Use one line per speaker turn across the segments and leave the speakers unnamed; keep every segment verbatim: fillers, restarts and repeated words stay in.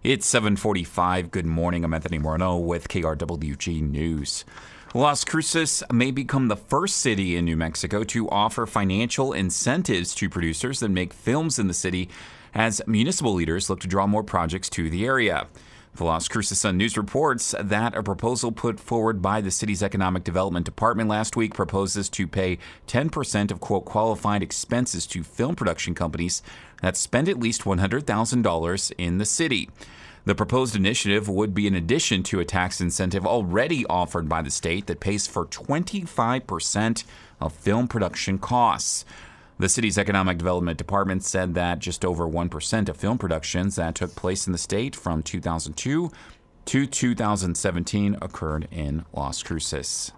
It's seven forty-five. Good morning. I'm Anthony Moreno with K R W G News. Las Cruces may become the first city in New Mexico to offer financial incentives to producers that make films in the city as municipal leaders look to draw more projects to the area. The Las Cruces Sun News reports that a proposal put forward by the city's Economic Development Department last week proposes to pay ten percent of, quote, qualified expenses to film production companies that spend at least one hundred thousand dollars in the city. The proposed initiative would be in addition to a tax incentive already offered by the state that pays for twenty-five percent of film production costs. The city's Economic Development Department said that just over one percent of film productions that took place in the state from two thousand two to two thousand seventeen occurred in Las Cruces.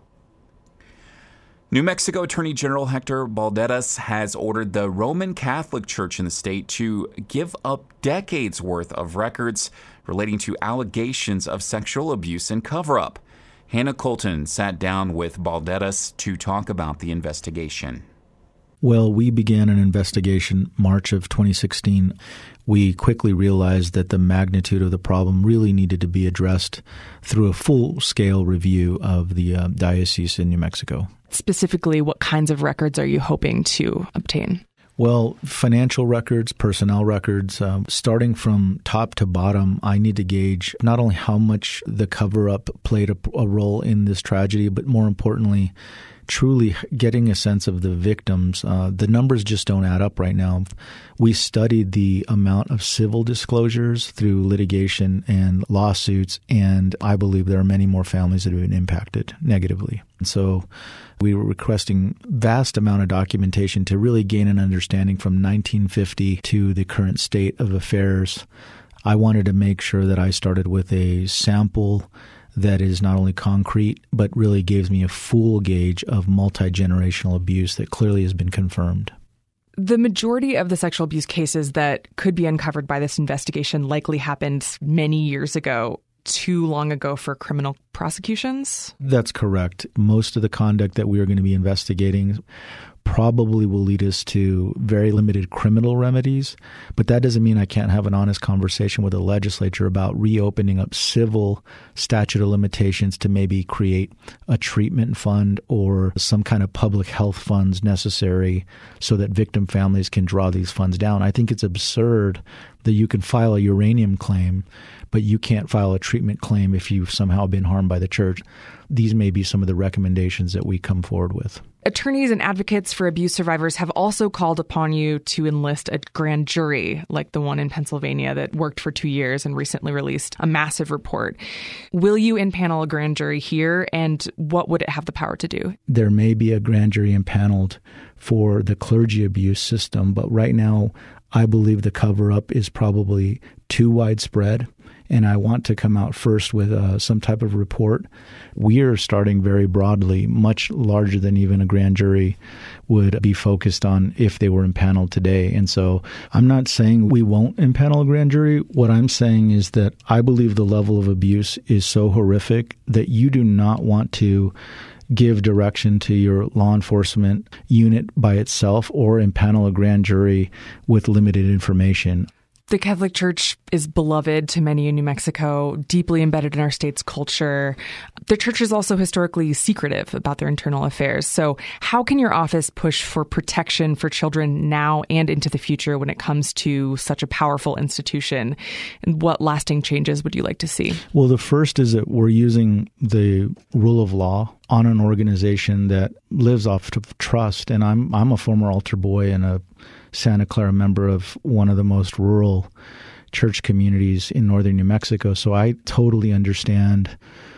New Mexico Attorney General Hector Balderas has ordered the Roman Catholic Church in the state to give up decades worth of records relating to allegations of sexual abuse and cover-up. Hannah Colton sat down with Balderas to talk about the investigation.
Well, we began an investigation March of twenty sixteen. We quickly realized that the magnitude of the problem really needed to be addressed through a full-scale review of the uh, diocese in New Mexico.
Specifically, what kinds of records are you hoping to obtain?
Well, financial records, personnel records, um, starting from top to bottom, I need to gauge not only how much the cover-up played a, a role in this tragedy, but more importantly, truly getting a sense of the victims. Uh, the numbers just don't add up right now. We studied the amount of civil disclosures through litigation and lawsuits, and I believe there are many more families that have been impacted negatively. And so we were requesting vast amount of documentation to really gain an understanding from nineteen fifty to the current state of affairs. I wanted to make sure that I started with a sample that is not only concrete, but really gives me a full gauge of multi-generational abuse that clearly has been confirmed.
The majority of the sexual abuse cases that could be uncovered by this investigation likely happened many years ago, too long ago for criminal prosecutions?
That's correct. Most of the conduct that we are going to be investigating probably will lead us to very limited criminal remedies, but that doesn't mean I can't have an honest conversation with the legislature about reopening up civil statute of limitations to maybe create a treatment fund or some kind of public health funds necessary so that victim families can draw these funds down. I think it's absurd that you can file a uranium claim, but you can't file a treatment claim if you've somehow been harmed by the church. These may be some of the recommendations that we come forward with.
Attorneys and advocates for abuse survivors have also called upon you to enlist a grand jury, like the one in Pennsylvania that worked for two years and recently released a massive report. Will you impanel a grand jury here, and what would it have the power to do?
There may be a grand jury impaneled for the clergy abuse system, but right now I believe the cover-up is probably too widespread. And I want to come out first with uh, some type of report. We are starting very broadly, much larger than even a grand jury would be focused on if they were impaneled today. And so I'm not saying we won't impanel a grand jury. What I'm saying is that I believe the level of abuse is so horrific that you do not want to give direction to your law enforcement unit by itself or impanel a grand jury with limited information.
The Catholic Church is beloved to many in New Mexico, deeply embedded in our state's culture. The church is also historically secretive about their internal affairs. So how can your office push for protection for children now and into the future when it comes to such a powerful institution? And what lasting changes would you like to see?
Well, the first is that we're using the rule of law on an organization that lives off of trust. And I'm I'm a former altar boy and a Santa Clara member of one of the most rural church communities in northern New Mexico. So I totally understand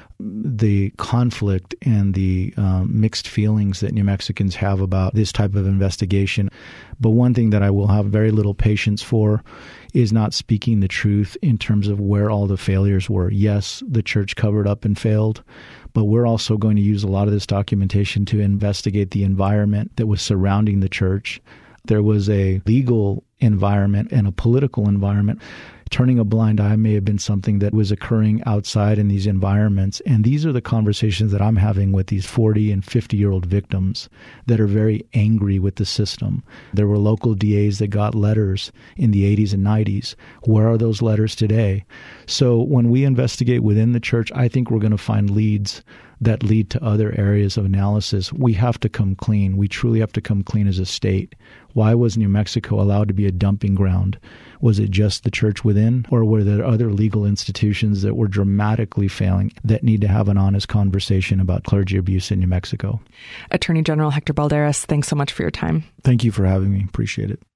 the conflict and the um, mixed feelings that New Mexicans have about this type of investigation. But one thing that I will have very little patience for is not speaking the truth in terms of where all the failures were. Yes, the church covered up and failed, but we're also going to use a lot of this documentation to investigate the environment that was surrounding the church. There was a legal environment and a political environment. turning a blind eye may have been something that was occurring outside in these environments. And these are the conversations that I'm having with these forty and fifty-year-old victims that are very angry with the system. There were local D As that got letters in the eighties and nineties. Where are those letters today? So when we investigate within the church, I think we're going to find leads that lead to other areas of analysis. We have to come clean. We truly have to come clean as a state. Why was New Mexico allowed to be a dumping ground? Was it just the church within, or were there other legal institutions that were dramatically failing that need to have an honest conversation about clergy abuse in New Mexico?
Attorney General Hector Balderas, thanks so much for your time.
Thank you for having me. Appreciate it.